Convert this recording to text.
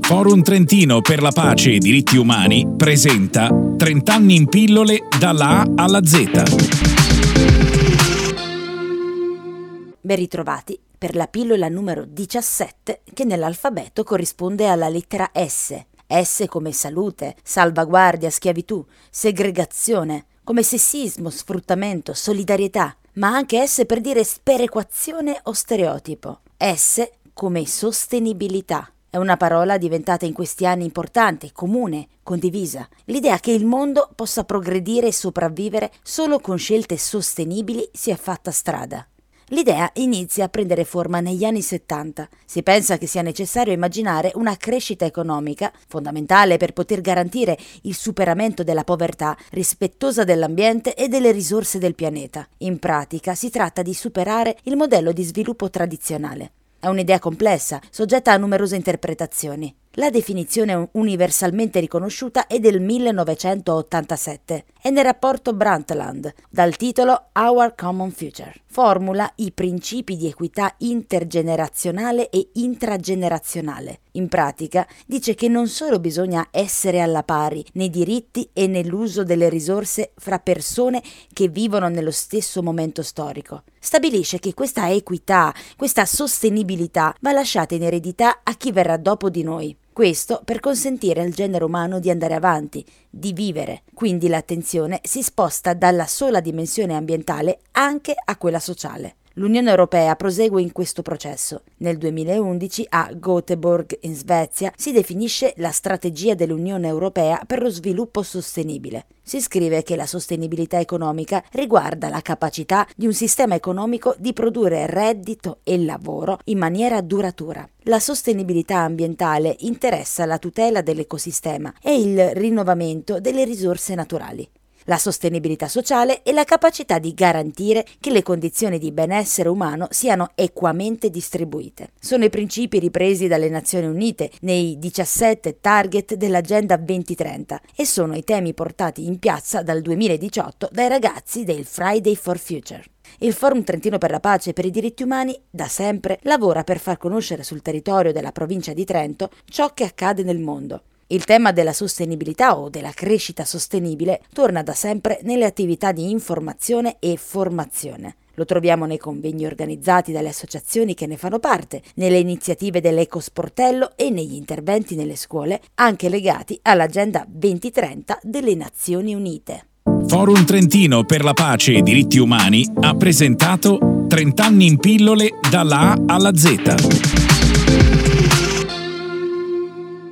Forum Trentino per la pace e i diritti umani presenta 30 anni in pillole dalla A alla Z. Ben ritrovati per la pillola numero 17 che nell'alfabeto corrisponde alla lettera S. S come salute, salvaguardia, schiavitù, segregazione, come sessismo, sfruttamento, solidarietà, ma anche S per dire sperequazione o stereotipo. S come sostenibilità. È una parola diventata in questi anni importante, comune, condivisa. L'idea che il mondo possa progredire e sopravvivere solo con scelte sostenibili si è fatta strada. L'idea inizia a prendere forma negli anni 70. Si pensa che sia necessario immaginare una crescita economica, fondamentale per poter garantire il superamento della povertà, rispettosa dell'ambiente e delle risorse del pianeta. In pratica si tratta di superare il modello di sviluppo tradizionale. È un'idea complessa, soggetta a numerose interpretazioni. La definizione universalmente riconosciuta è del 1987 e nel rapporto Brundtland, dal titolo Our Common Future. Formula i principi di equità intergenerazionale e intragenerazionale. In pratica dice che non solo bisogna essere alla pari nei diritti e nell'uso delle risorse fra persone che vivono nello stesso momento storico. Stabilisce che questa equità, questa sostenibilità va lasciata in eredità a chi verrà dopo di noi. Questo per consentire al genere umano di andare avanti, di vivere. Quindi l'attenzione si sposta dalla sola dimensione ambientale anche a quella sociale. L'Unione Europea prosegue in questo processo. Nel 2011 a Göteborg, in Svezia, si definisce la strategia dell'Unione Europea per lo sviluppo sostenibile. Si scrive che la sostenibilità economica riguarda la capacità di un sistema economico di produrre reddito e lavoro in maniera duratura. La sostenibilità ambientale interessa la tutela dell'ecosistema e il rinnovamento delle risorse naturali. La sostenibilità sociale è la capacità di garantire che le condizioni di benessere umano siano equamente distribuite. Sono i principi ripresi dalle Nazioni Unite nei 17 target dell'Agenda 2030 e sono i temi portati in piazza dal 2018 dai ragazzi del Friday for Future. Il Forum Trentino per la pace e per i diritti umani da sempre lavora per far conoscere sul territorio della provincia di Trento ciò che accade nel mondo. Il tema della sostenibilità o della crescita sostenibile torna da sempre nelle attività di informazione e formazione. Lo troviamo nei convegni organizzati dalle associazioni che ne fanno parte, nelle iniziative dell'Ecosportello e negli interventi nelle scuole, anche legati all'Agenda 2030 delle Nazioni Unite. Forum Trentino per la pace e i diritti umani ha presentato 30 anni in pillole dalla A alla Z.